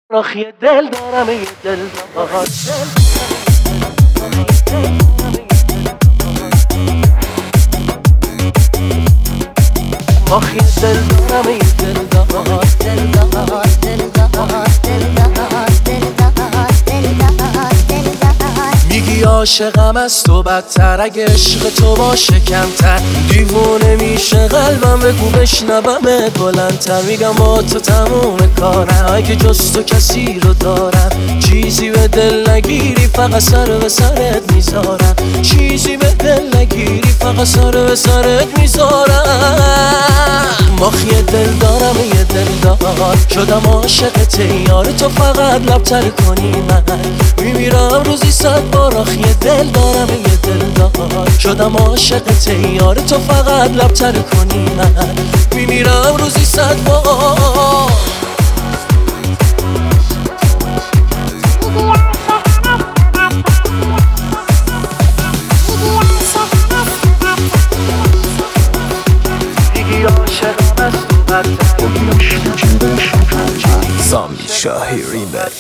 راخی دل دارم یه دل دار راخی دل دارم یه دل دار میگی عاشقم از تو بدتر، اگه عشق تو باشه کمتر دیوونه میشه قلبم، بگو بشنومت بلندتر. میگم با تو تموم کارم، اگه جز تو کسی رو دارم چیزی به دل نگیری فقط سر به سرت میذارم، چیزی به دل نگیری فقط سر به سرت میذارم. ماخی دل دارم یه دل دار، شدم عاشقت یار تو فقط لبتر کنی من میمیرم روزی 100 بار. آخی دل دارم یه دل دار، شدم عاشقت یار تو فقط لبتر کنی من میمیرم روزی 100 بار. Sami Shahi Remix.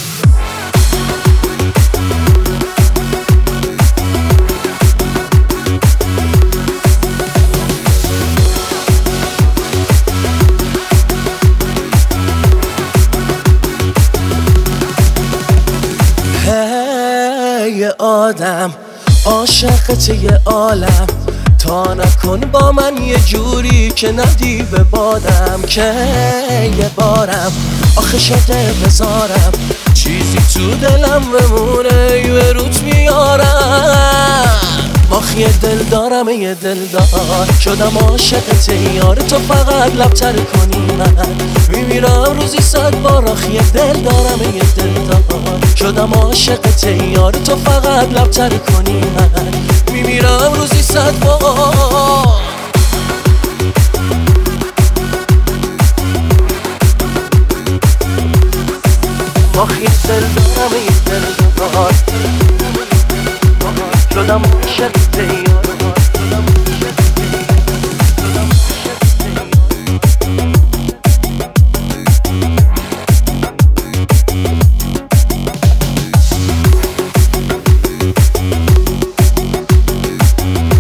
یه آدم عاشقت یه عالم، تا نکن با من یه جوری که ندی به بادم، که یه بارم آخه شده بذارم چیزی تو دلم بمونه یه روت میارم. ماخی دل دارم یه دل دار، شدم عاشقت یار تو فقط لبتر کنی من میمیرم روزی 100 بار. آخی دل دارم یه دل دار، شدم عاشقت یار تو فقط لبتر کنی من میمیرم روزی 100 بار. ماخی دل دارم یه دل دار، شدم عاشقت یار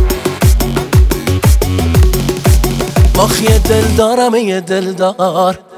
ماخی دل دارم یه دل دار،